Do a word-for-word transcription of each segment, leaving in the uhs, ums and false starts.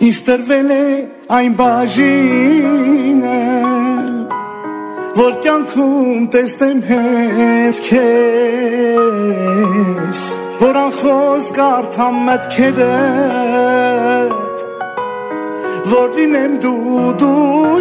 Իստերվել է այն բաժինը որ կյանքում տեսնեմ հենց քեզ որ անխոս կարդամ մտքերդ որ լինեմ դու դու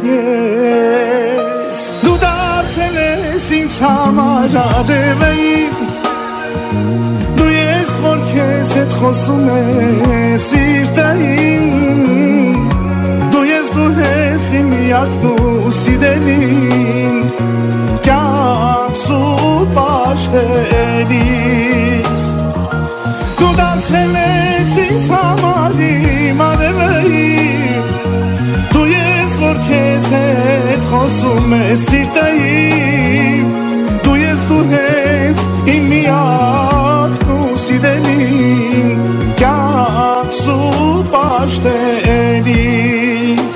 ես դու դարձել ես ինձ համար ադևեին դու ես որ քեզ հետ խոսում ես սիրտային դու ես դու ես իմ միակն ու սիրելին կյանքս ու պաշտերից դու դարձել ես ինձ համար իմ ադևեին դու ես որ քեզ հետ խոսում ես սիրտային դու ես դու ես իմ միակն ու սիրելին կյանքս ու պաշտերից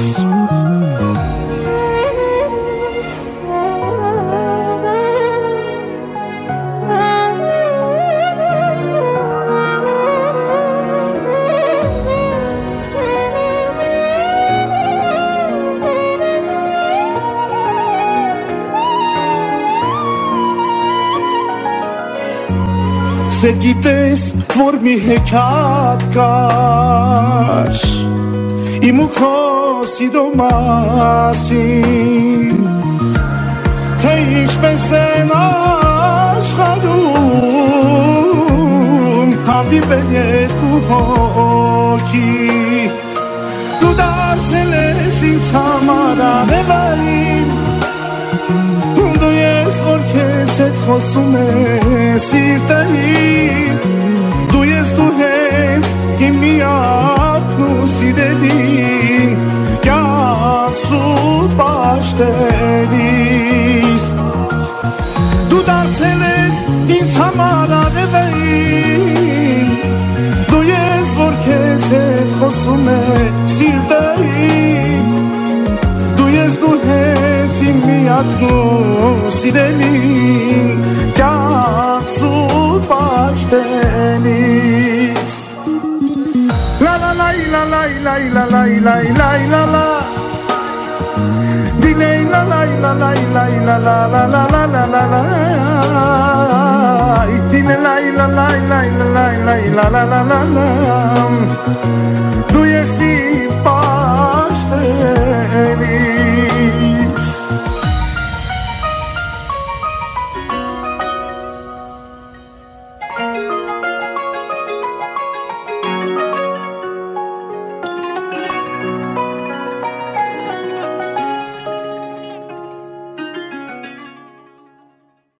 Սեր գիտես, որ մի հեքիաթ կար իմ ու քո սիրո մասին թե ինչպես են աշխարհում հանդիպել երկու հոգի դու դարձել ես ինձ համար անևային դու ես որ քեզ հետ խոսում ես սիրտային դու ես դու ես իմ միակն ու սիրելին կյանքս ու պաշտերից դու դարձել ես ինձ համար ադևեին դու ես որ քեզ հետ խոսում ես սիրտային դու ես դու ես իմ միակն ու սիրելին կյանքս ու պաշտերից La la la la la la la la la la la la Dilay la la la la la la la la la la la la la Dilay la la la la la la la la la la Du yes